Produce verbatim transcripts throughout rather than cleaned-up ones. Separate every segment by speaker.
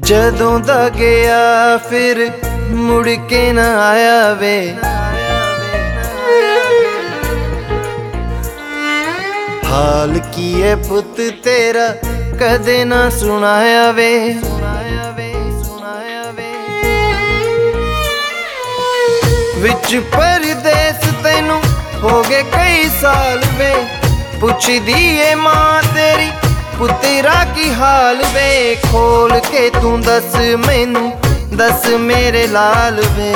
Speaker 1: जदों दा गया फिर मुड़ के ना आया वे। हाल की है पुत तेरा कदे ना सुनाया वे। विच परदेस तैनू हो गए कई साल वे। पुछदी ए मां तेरी पुत्रा की हाल वे। खोल के तू दस मैनू दस मेरे लाल वे।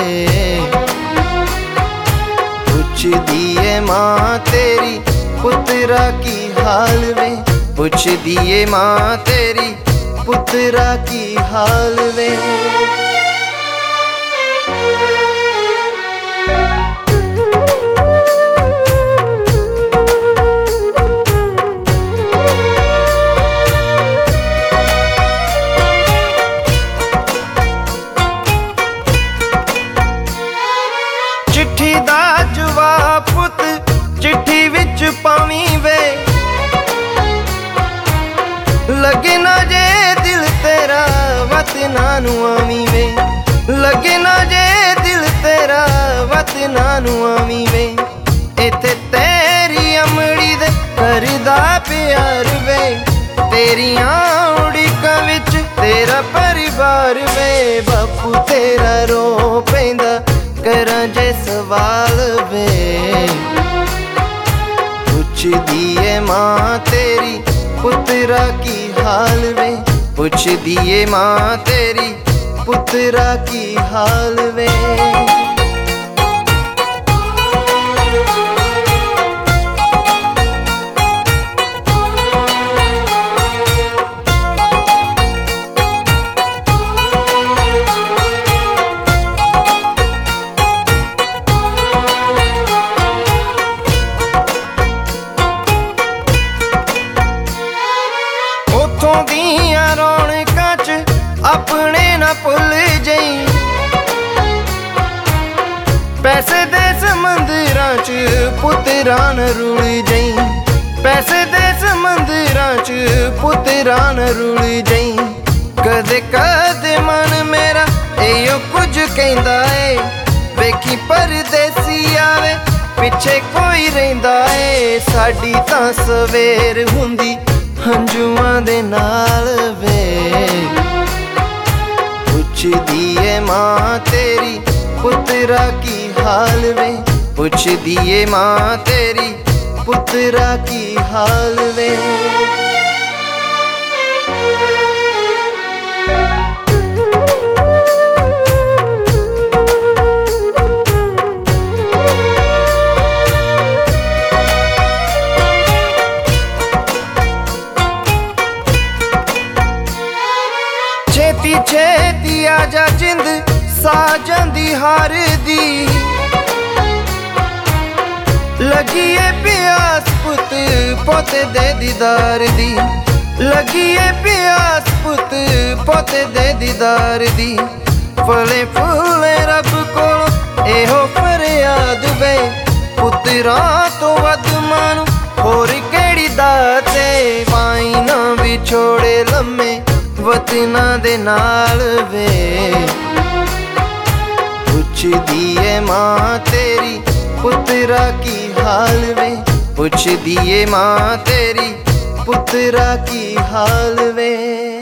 Speaker 1: पुछदी ए मां तेरी पुत्रा की हाल वे। पुछदी ए मां तेरी पुत्रा की हाल वे। चिट्ठी दा जवाब पुत चिट्ठी विच पावी वे। लगे ना जे दिल तेरा वतना नू आवी वे। लगे ना जे दिल तेरा वतना नू आवी वे। इत्थे तेरी अमड़ी दे करदा प्यार वे। तेरियां उड़ीकां विच तेरा परिवार वे। बापू तेरा रो पैंदा करां जे सवाल वे। पुछदी ए मां तेरी पुत्रा की हाल वे। पुछदी ए मां तेरी पुत्रा की हाल वे। रौनकां च अपने ना भुल जाई। पैसे दे समंदरां च पुत्रा न रुल जाई। पैसे दे समंदरां च पुत्रा न रुल जाई। कदे कदे मन मेरा एयो कुछ कहंदा ए। वेखी परदेसी आवे पिछे कोई रहिंदा ए। साडी तां सवेर हुंदी हंजुआं दे नाल वे। पुछदी ए मां तेरी पुत्रा की हाल वे। पुछदी ए मां तेरी पुत्रा की हाल वे। छेती छेती आजा जिंद साजन दी हार दी। लगी ए प्यास पुत पोते दे दीदार दी। लगी ए प्यास पुत पोते दे दीदार दी। फले फूले रब कोलों एहो फरियाद वे। पुत्रा तो वध मानू होर केड़ी दाते। पाई ना विछोड़े लम्मे वतना दे नाल वे। पुछदी ए मां तेरी पुत्रा की हाल वे। पुछदी ए मां तेरी पुत्रा की हाल वे।